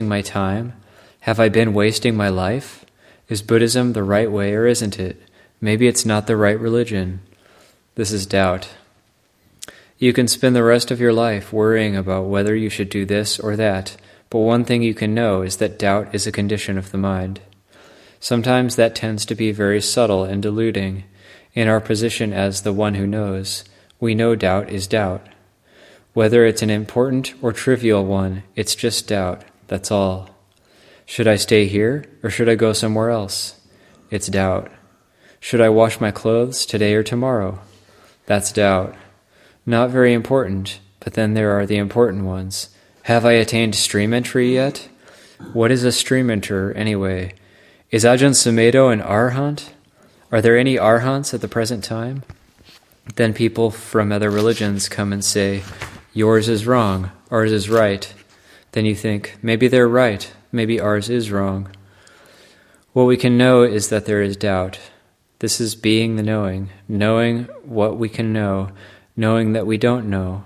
my time? Have I been wasting my life? Is Buddhism the right way or isn't it? Maybe it's not the right religion. This is doubt. You can spend the rest of your life worrying about whether you should do this or that, but one thing you can know is that doubt is a condition of the mind. Sometimes that tends to be very subtle and deluding. In our position as the one who knows, we know doubt is doubt. Whether it's an important or trivial one, it's just doubt, that's all. Should I stay here or should I go somewhere else? It's doubt. Should I wash my clothes today or tomorrow? That's doubt. Not very important, but then there are the important ones. Have I attained stream entry yet? What is a stream enter anyway? Is Ajahn Sumedho an arhat? Are there any arhats at the present time? Then people from other religions come and say, yours is wrong, ours is right. Then you think, maybe they're right, maybe ours is wrong. What we can know is that there is doubt. This is being the knowing what we can know, knowing that we don't know.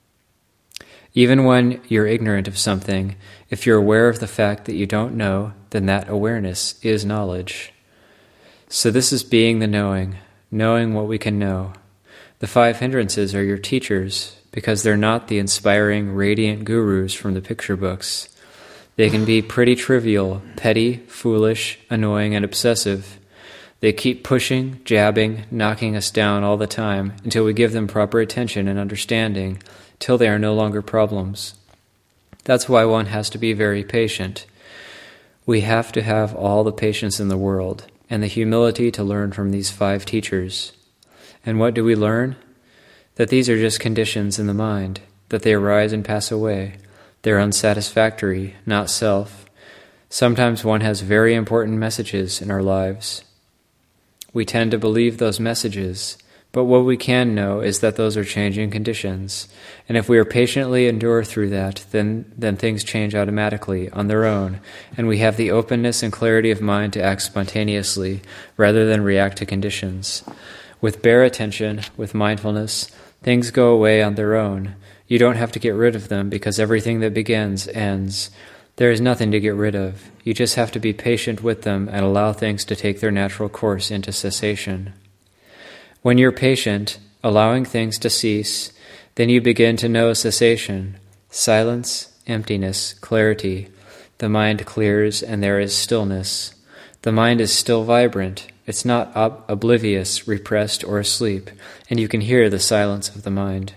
Even when you're ignorant of something, if you're aware of the fact that you don't know, then that awareness is knowledge. So this is being the knowing what we can know. The 5 hindrances are your teachers, because they're not the inspiring, radiant gurus from the picture books. They can be pretty trivial, petty, foolish, annoying, and obsessive. They keep pushing, jabbing, knocking us down all the time until we give them proper attention and understanding, till they are no longer problems. That's why one has to be very patient. We have to have all the patience in the world and the humility to learn from these 5 teachers. And what do we learn? That these are just conditions in the mind, that they arise and pass away. They're unsatisfactory, not self. Sometimes one has very important messages in our lives. We tend to believe those messages, but what we can know is that those are changing conditions. And if we are patiently endure through that, then things change automatically on their own, and we have the openness and clarity of mind to act spontaneously rather than react to conditions. With bare attention, with mindfulness, things go away on their own. You don't have to get rid of them because everything that begins ends. There is nothing to get rid of. You just have to be patient with them and allow things to take their natural course into cessation. When you're patient, allowing things to cease, then you begin to know cessation, silence, emptiness, clarity. The mind clears and there is stillness. The mind is still vibrant. It's not oblivious, repressed, or asleep, and you can hear the silence of the mind.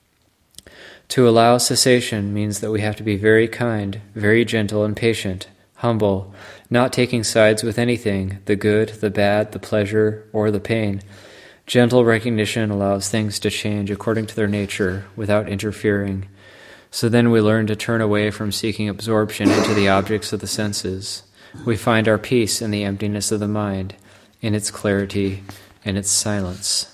To allow cessation means that we have to be very kind, very gentle and patient, humble, not taking sides with anything, the good, the bad, the pleasure, or the pain. Gentle recognition allows things to change according to their nature without interfering. So then we learn to turn away from seeking absorption into the objects of the senses. We find our peace in the emptiness of the mind, in its clarity, and its silence.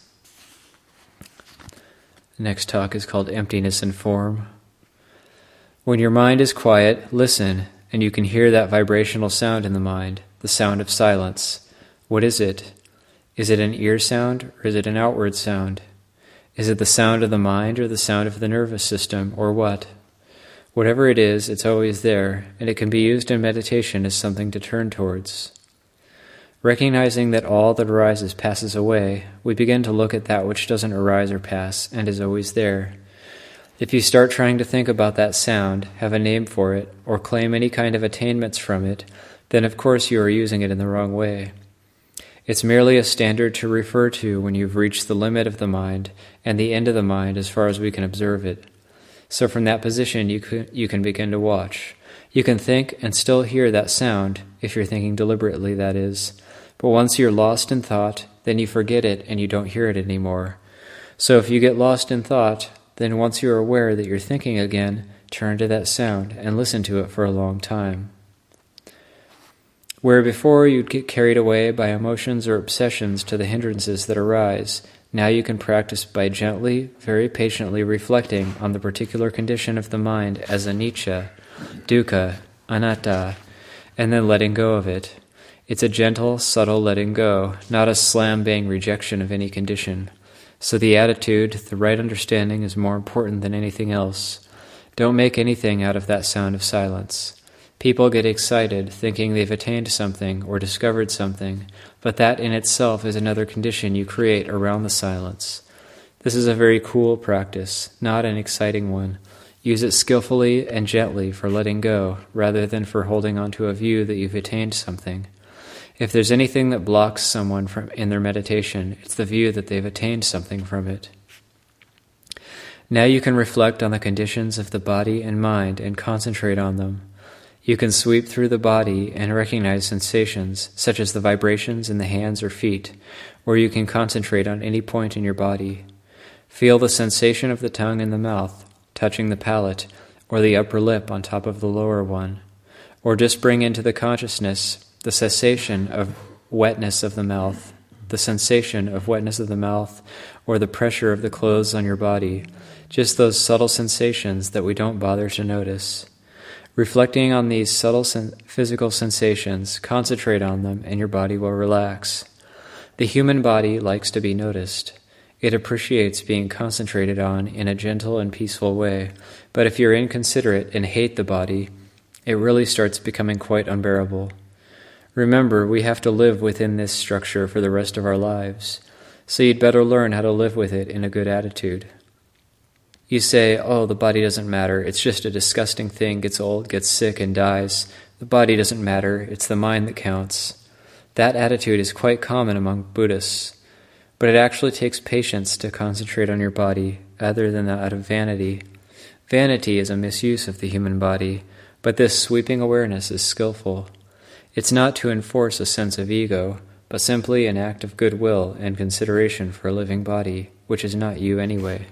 The next talk is called Emptiness in Form. When your mind is quiet, listen, and you can hear that vibrational sound in the mind, the sound of silence. What is it? Is it an ear sound, or is it an outward sound? Is it the sound of the mind, or the sound of the nervous system, or what? Whatever it is, it's always there, and it can be used in meditation as something to turn towards. Recognizing that all that arises passes away, we begin to look at that which doesn't arise or pass and is always there. If you start trying to think about that sound, have a name for it, or claim any kind of attainments from it, then of course you are using it in the wrong way. It's merely a standard to refer to when you've reached the limit of the mind and the end of the mind as far as we can observe it. So from that position you can begin to watch. You can think and still hear that sound, if you're thinking deliberately, that is. But once you're lost in thought, then you forget it and you don't hear it anymore. So if you get lost in thought, then once you're aware that you're thinking again, turn to that sound and listen to it for a long time. Where before you'd get carried away by emotions or obsessions to the hindrances that arise, now you can practice by gently, very patiently reflecting on the particular condition of the mind as anicca, dukkha, anatta, and then letting go of it. It's a gentle, subtle letting go, not a slam-bang rejection of any condition. So the attitude, the right understanding is more important than anything else. Don't make anything out of that sound of silence. People get excited, thinking they've attained something or discovered something, but that in itself is another condition you create around the silence. This is a very cool practice, not an exciting one. Use it skillfully and gently for letting go, rather than for holding on to a view that you've attained something. If there's anything that blocks someone in their meditation, it's the view that they've attained something from it. Now you can reflect on the conditions of the body and mind and concentrate on them. You can sweep through the body and recognize sensations, such as the vibrations in the hands or feet, or you can concentrate on any point in your body. Feel the sensation of the tongue in the mouth, touching the palate, or the upper lip on top of the lower one. Or just bring into the consciousness the cessation of wetness of the mouth, the sensation of wetness of the mouth, or the pressure of the clothes on your body, just those subtle sensations that we don't bother to notice. Reflecting on these subtle physical sensations, concentrate on them and your body will relax. The human body likes to be noticed. It appreciates being concentrated on in a gentle and peaceful way, but if you're inconsiderate and hate the body, it really starts becoming quite unbearable. Remember, we have to live within this structure for the rest of our lives, so you'd better learn how to live with it in a good attitude. You say, oh, the body doesn't matter, it's just a disgusting thing, gets old, gets sick, and dies. The body doesn't matter, it's the mind that counts. That attitude is quite common among Buddhists, but it actually takes patience to concentrate on your body, other than out of vanity. Vanity is a misuse of the human body, but this sweeping awareness is skillful. It's not to enforce a sense of ego, but simply an act of goodwill and consideration for a living body, which is not you anyway.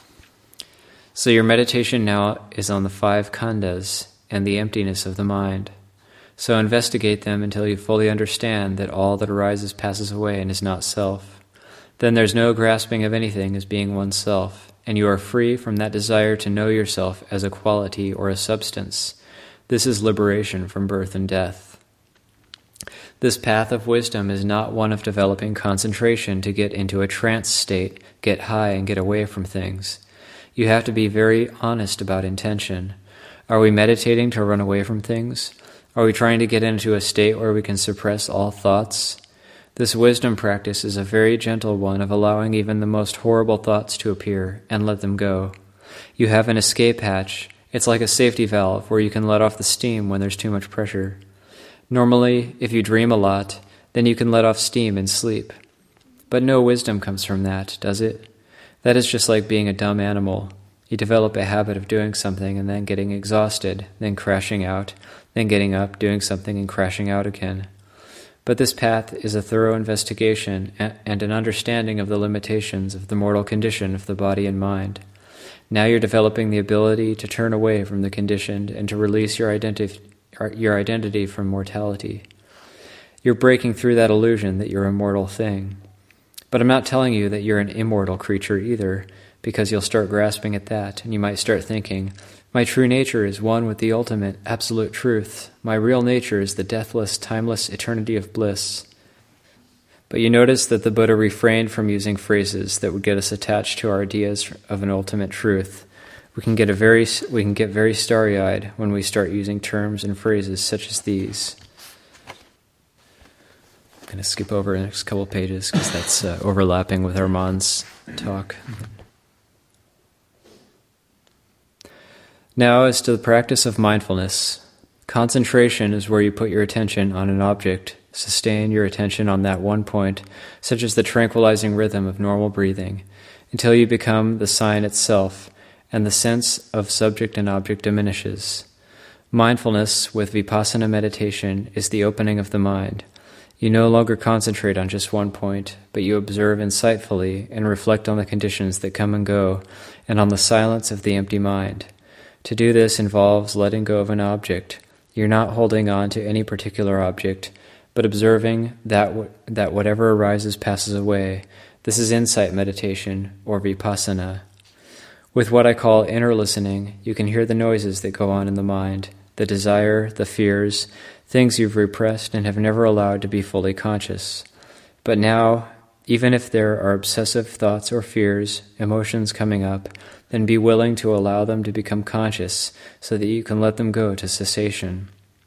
So your meditation now is on the 5 khandhas and the emptiness of the mind. So investigate them until you fully understand that all that arises passes away and is not self. Then there's no grasping of anything as being oneself, and you are free from that desire to know yourself as a quality or a substance. This is liberation from birth and death. This path of wisdom is not one of developing concentration to get into a trance state, get high and get away from things. You have to be very honest about intention. Are we meditating to run away from things? Are we trying to get into a state where we can suppress all thoughts? This wisdom practice is a very gentle one of allowing even the most horrible thoughts to appear and let them go. You have an escape hatch. It's like a safety valve where you can let off the steam when there's too much pressure. Normally, if you dream a lot, then you can let off steam and sleep. But no wisdom comes from that, does it? That is just like being a dumb animal. You develop a habit of doing something and then getting exhausted, then crashing out, then getting up, doing something and crashing out again. But this path is a thorough investigation and an understanding of the limitations of the mortal condition of the body and mind. Now you're developing the ability to turn away from the conditioned and to release your identity from mortality. You're breaking through that illusion that you're a mortal thing. But I'm not telling you that you're an immortal creature either, because you'll start grasping at that, and you might start thinking, my true nature is one with the ultimate, absolute truth. My real nature is the deathless, timeless eternity of bliss. But you notice that the Buddha refrained from using phrases that would get us attached to our ideas of an ultimate truth. We can get very starry-eyed when we start using terms and phrases such as these. I'm going to skip over the next couple pages because that's overlapping with Armand's talk. Now, as to the practice of mindfulness, concentration is where you put your attention on an object, sustain your attention on that one point, such as the tranquilizing rhythm of normal breathing, until you become the sign itself, and the sense of subject and object diminishes. Mindfulness with vipassana meditation is the opening of the mind. You no longer concentrate on just one point, but you observe insightfully and reflect on the conditions that come and go, and on the silence of the empty mind. To do this involves letting go of an object. You're not holding on to any particular object, but observing that whatever arises passes away. This is insight meditation, or vipassana. With what I call inner listening, you can hear the noises that go on in the mind, the desire, the fears, things you've repressed and have never allowed to be fully conscious. But now, even if there are obsessive thoughts or fears, emotions coming up, then be willing to allow them to become conscious so that you can let them go to cessation.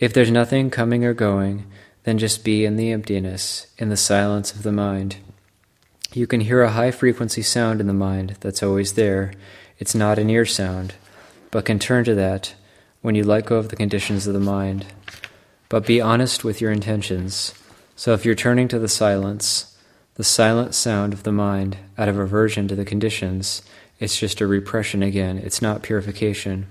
If there's nothing coming or going, then just be in the emptiness, in the silence of the mind. You can hear a high-frequency sound in the mind that's always there. It's not an ear sound, but can turn to that when you let go of the conditions of the mind. But be honest with your intentions. So if you're turning to the silent sound of the mind out of aversion to the conditions, it's just a repression again. It's not purification.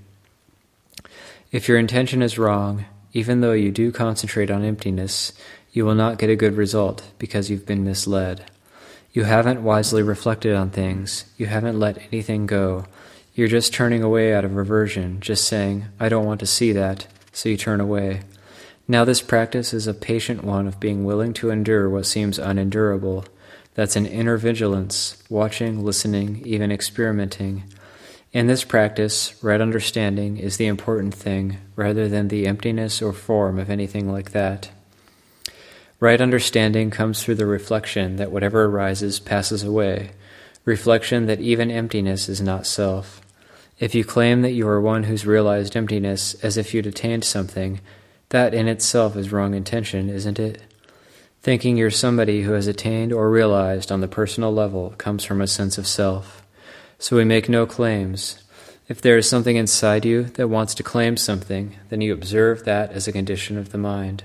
If your intention is wrong, even though you do concentrate on emptiness, you will not get a good result because you've been misled. You haven't wisely reflected on things. You haven't let anything go. You're just turning away out of aversion, just saying, I don't want to see that, so you turn away. Now this practice is a patient one of being willing to endure what seems unendurable. That's an inner vigilance, watching, listening, even experimenting. In this practice, right understanding is the important thing, rather than the emptiness or form of anything like that. Right understanding comes through the reflection that whatever arises passes away, reflection that even emptiness is not self. If you claim that you are one who's realized emptiness as if you'd attained something, that in itself is wrong intention, isn't it? Thinking you're somebody who has attained or realized on the personal level comes from a sense of self. So we make no claims. If there is something inside you that wants to claim something, then you observe that as a condition of the mind.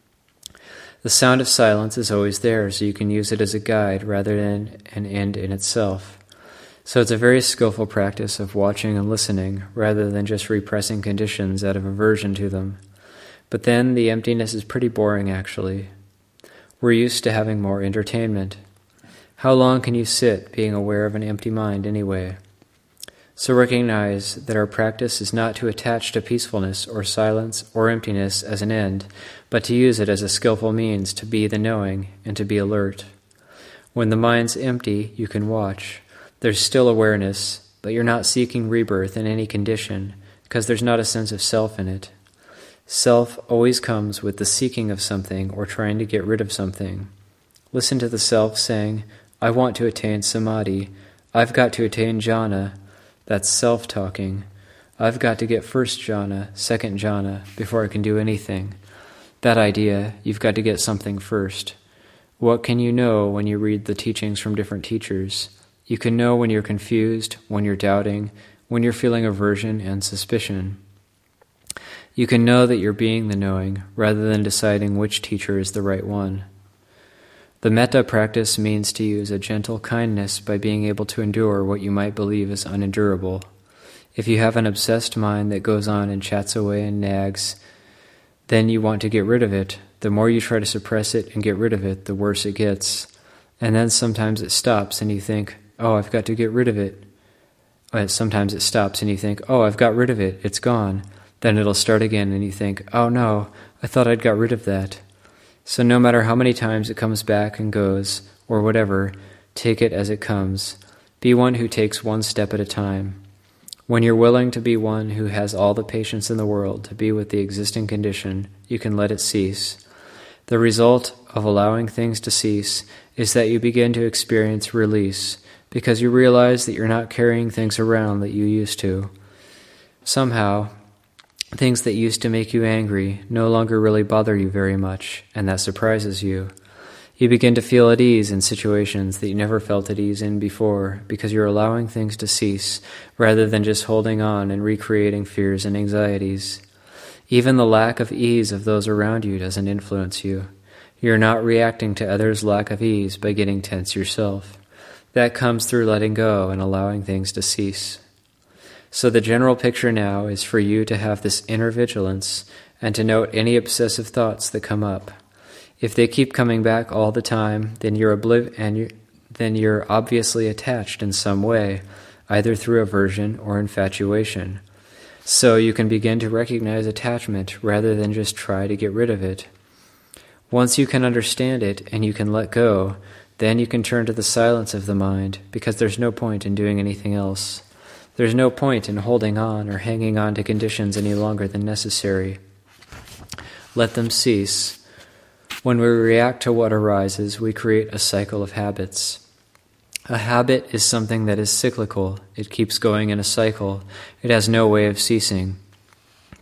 The sound of silence is always there, so you can use it as a guide rather than an end in itself. So it's a very skillful practice of watching and listening rather than just repressing conditions out of aversion to them. But then the emptiness is pretty boring, actually. We're used to having more entertainment. How long can you sit being aware of an empty mind anyway? So recognize that our practice is not to attach to peacefulness or silence or emptiness as an end, but to use it as a skillful means to be the knowing and to be alert. When the mind's empty, you can watch. There's still awareness, but you're not seeking rebirth in any condition, because there's not a sense of self in it. Self always comes with the seeking of something or trying to get rid of something. Listen to the self saying, I want to attain samadhi. I've got to attain jhana. That's self-talking. I've got to get first jhana, second jhana, before I can do anything. That idea, you've got to get something first. What can you know when you read the teachings from different teachers? You can know when you're confused, when you're doubting, when you're feeling aversion and suspicion. You can know that you're being the knowing, rather than deciding which teacher is the right one. The metta practice means to use a gentle kindness by being able to endure what you might believe is unendurable. If you have an obsessed mind that goes on and chats away and nags, then you want to get rid of it. The more you try to suppress it and get rid of it, the worse it gets. And then sometimes it stops and you think, oh, I've got to get rid of it. Sometimes it stops and you think, oh, I've got rid of it, it's gone. Then it'll start again and you think, oh no, I thought I'd got rid of that. So no matter how many times it comes back and goes, or whatever, take it as it comes. Be one who takes one step at a time. When you're willing to be one who has all the patience in the world to be with the existing condition, you can let it cease. The result of allowing things to cease is that you begin to experience release, because you realize that you're not carrying things around that you used to. Somehow, things that used to make you angry no longer really bother you very much, and that surprises you. You begin to feel at ease in situations that you never felt at ease in before, because you're allowing things to cease, rather than just holding on and recreating fears and anxieties. Even the lack of ease of those around you doesn't influence you. You're not reacting to others' lack of ease by getting tense yourself. That comes through letting go and allowing things to cease. So the general picture now is for you to have this inner vigilance and to note any obsessive thoughts that come up. If they keep coming back all the time, then you're obviously attached in some way, either through aversion or infatuation. So you can begin to recognize attachment rather than just try to get rid of it. Once you can understand it and you can let go, then you can turn to the silence of the mind, because there's no point in doing anything else. There's no point in holding on or hanging on to conditions any longer than necessary. Let them cease. When we react to what arises, we create a cycle of habits. A habit is something that is cyclical. It keeps going in a cycle. It has no way of ceasing.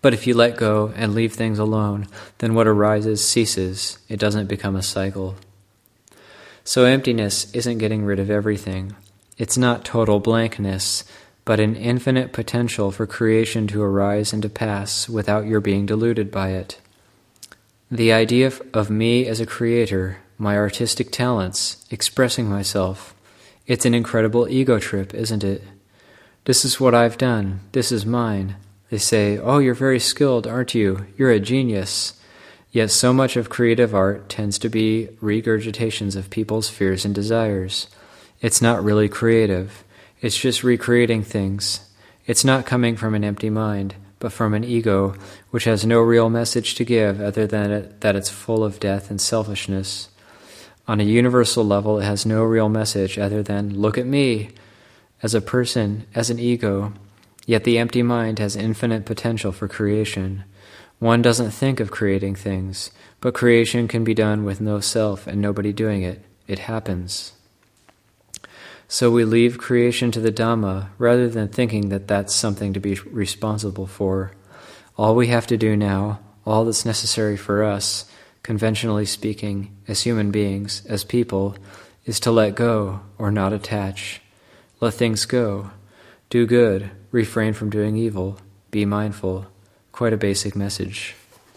But if you let go and leave things alone, then what arises ceases. It doesn't become a cycle. So emptiness isn't getting rid of everything. It's not total blankness, but an infinite potential for creation to arise and to pass without your being deluded by it. The idea of me as a creator, my artistic talents, expressing myself, it's an incredible ego trip, isn't it? This is what I've done. This is mine. They say, "Oh, you're very skilled, aren't you? You're a genius." Yet so much of creative art tends to be regurgitations of people's fears and desires. It's not really creative. It's just recreating things. It's not coming from an empty mind, but from an ego which has no real message to give other than that it's full of death and selfishness. On a universal level, it has no real message other than, "Look at me," as a person, as an ego. Yet the empty mind has infinite potential for creation. One doesn't think of creating things, but creation can be done with no self and nobody doing it. It happens. So we leave creation to the Dhamma rather than thinking that that's something to be responsible for. All we have to do now, all that's necessary for us, conventionally speaking, as human beings, as people, is to let go or not attach. Let things go. Do good. Refrain from doing evil. Be mindful. Quite a basic message.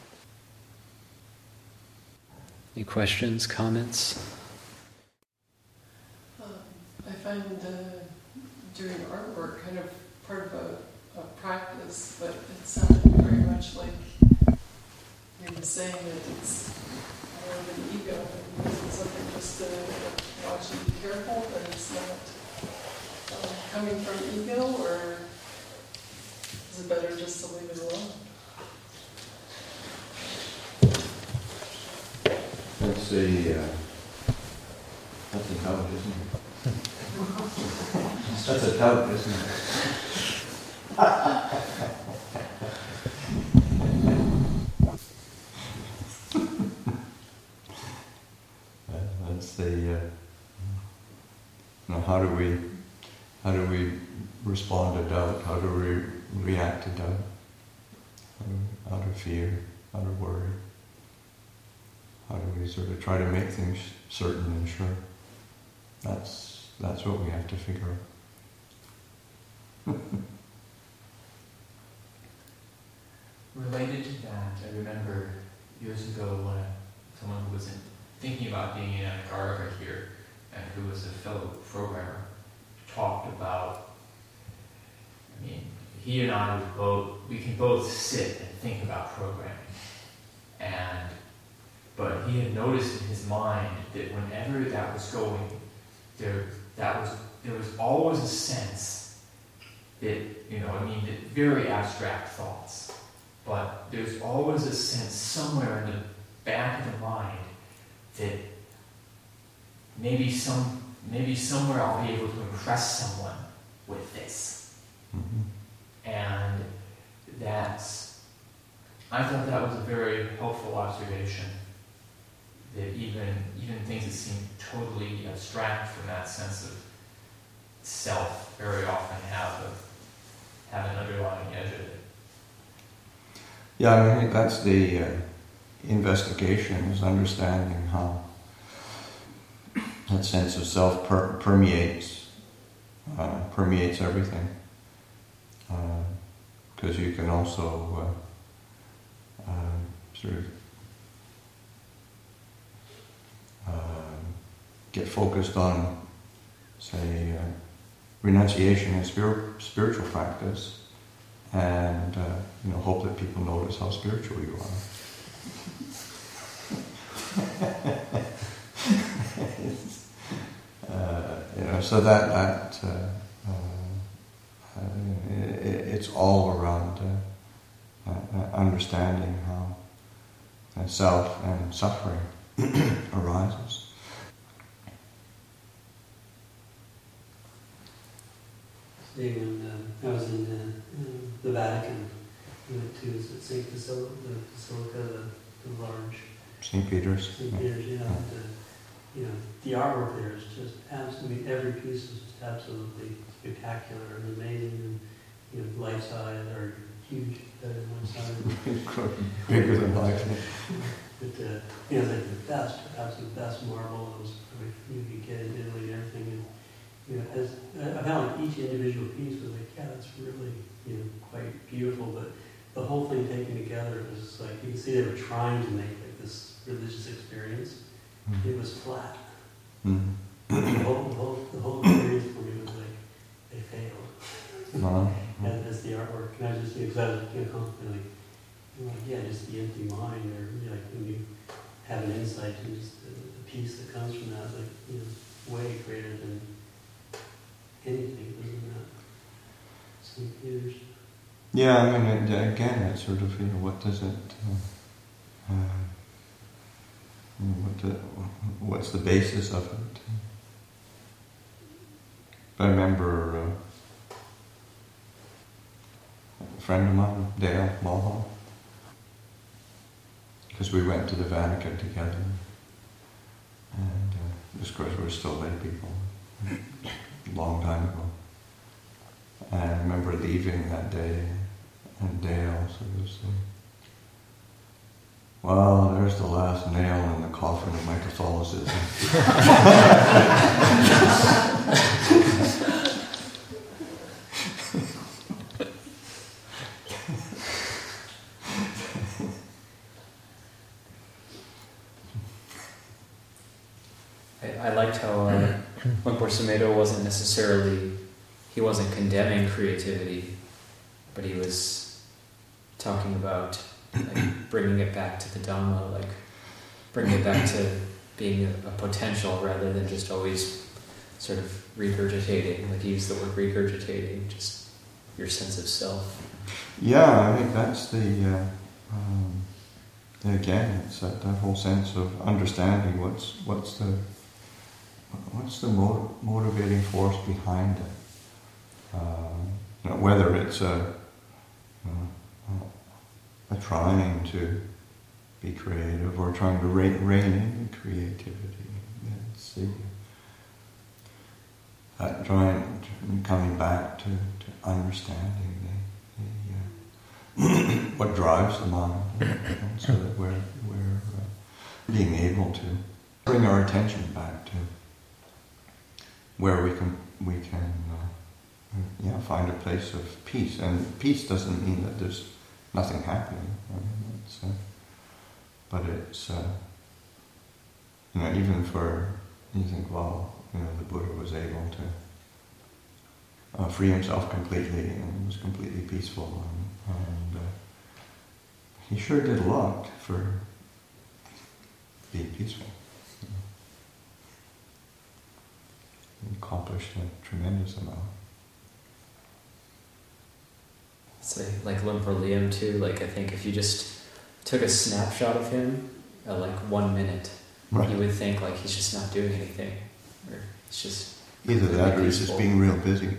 Any questions, comments? I find doing artwork kind of part of a practice, but it sounded very much like you were saying that it's more of an ego. Is it something just to watch and be careful, but it's not coming from ego, or is it better just to leave it alone? That's a doubt, isn't it? That's a doubt, isn't it? That's the. How do we respond to doubt? How do we react to doubt? Out of fear, out of worry. How do we sort of try to make things certain and sure? That's what we have to figure out. Related to that, I remember years ago when someone who was thinking about being in Antarctica here, and who was a fellow programmer, talked about, I mean, he and I we can both sit and think about programming. But he had noticed in his mind that whenever that was going, there was always a sense that, that very abstract thoughts, but there's always a sense somewhere in the back of the mind that maybe somewhere I'll be able to impress someone with this. Mm-hmm. And I thought that was a very helpful observation. That even things that seem totally abstract from that sense of self very often have an underlying edge of it. Yeah, I think that's the investigation, is understanding how that sense of self permeates everything. Because you can also sort of get focused on, say, renunciation and spiritual practice, and hope that people notice how spiritual you are. So that it's all around understanding how self and suffering arises. When I was in the Vatican, we went to St. Basilica, the large St. Peter's. St. Peter's, the artwork there is just absolutely, every piece is just absolutely spectacular and amazing, and life size or huge, better than my son. Bigger than life. But you know, like the best, absolute best marble. It was you could get in Italy and everything. And you know, as I found like each individual piece was like, yeah, that's really quite beautiful. But the whole thing taken together was like you can see they were trying to make like this religious experience. It was flat. Mm. The whole experience for me was like they failed. As the artwork, and I just because I was constantly like just the empty mind, or like when you have an insight and just the peace that comes from that, like way greater than anything, isn't that? St. Peter's. Yeah, I mean, again, it's sort of what does it? What's the basis of it? I remember a friend of mine, Dale Mulholland, because we went to the Vatican together, and of course we're still lay people, a long time ago. And I remember leaving that day, and Dale sort of said, "Well, there's the last nail in the coffin of my Catholicism." I liked how Monk Borsamedo wasn't necessarily, he wasn't condemning creativity, but he was talking about like bringing it back to the Dhamma, like bringing it back to being a potential rather than just always sort of regurgitating, like he used the word regurgitating, just your sense of self. Yeah, I think that's the again, it's that whole sense of understanding what's the motivating force behind it. Whether it's a trying to be creative or trying to rein in creativity. It's coming back to understanding what drives the mind, and so that we're being able to bring our attention back to where we can find a place of peace. And peace doesn't mean that there's nothing happening. I mean, but it's even for you think, well, the Buddha was able to free himself completely and was completely peaceful, and he sure did a lot for being peaceful. He accomplished a tremendous amount. So, like Luang Por Liam too, like I think if you just took a snapshot of him at like 1 minute, right, you would think like he's just not doing anything, or it's just either that or he's just being real busy.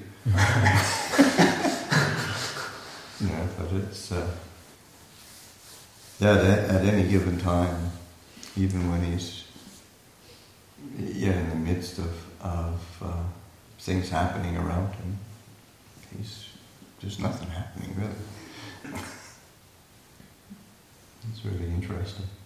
But it's at any given time, even when he's in the midst of things happening around him, he's just nothing happening really. It's really interesting.